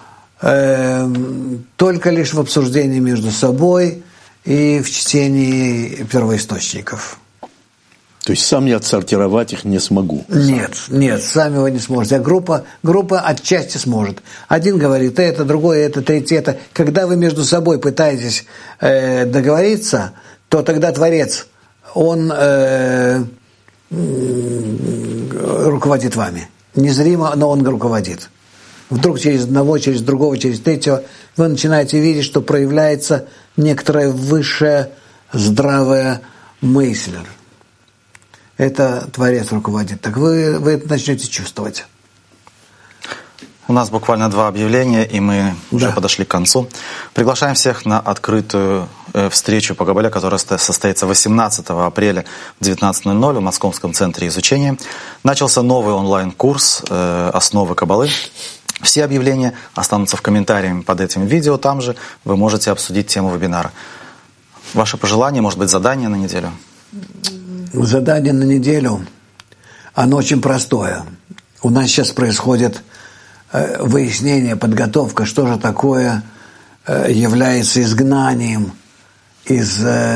Только лишь в обсуждении между собой и в чтении первоисточников. То есть сам я отсортировать их не смогу? Нет, сами вы не сможете. А группа отчасти сможет. Один говорит это, другой это, третий это. Когда вы между собой пытаетесь договориться, то тогда Творец, он руководит вами. Незримо, но он руководит. Вдруг через одного, через другого, через третьего вы начинаете видеть, что проявляется некоторая высшая здравая мысль. Это Творец руководит. Так вы это начнете чувствовать. У нас буквально 2 объявления, и мы уже подошли к концу. Приглашаем всех на открытую встречу по Кабале, которая состоится 18 апреля в 19:00 в Московском центре изучения. Начался новый онлайн-курс «Основы Кабалы». Все объявления останутся в комментариях под этим видео. Там же вы можете обсудить тему вебинара. Ваше пожелание, может быть, задание на неделю? Задание на неделю, оно очень простое. У нас сейчас происходит выяснение, подготовка, что же такое является изгнанием из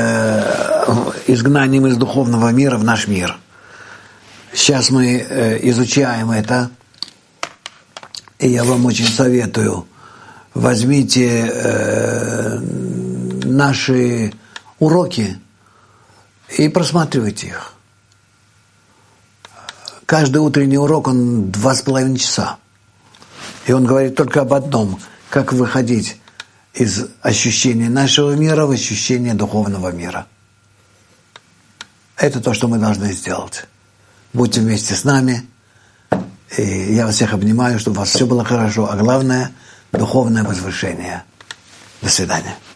духовного мира в наш мир. Сейчас мы изучаем это, и я вам очень советую возьмите наши уроки и просматривайте их. Каждый утренний урок, он 2,5 часа. И он говорит только об одном, как выходить из ощущения нашего мира в ощущение духовного мира. Это то, что мы должны сделать. Будьте вместе с нами. И я вас всех обнимаю, чтобы у вас все было хорошо. А главное – духовное возвышение. До свидания.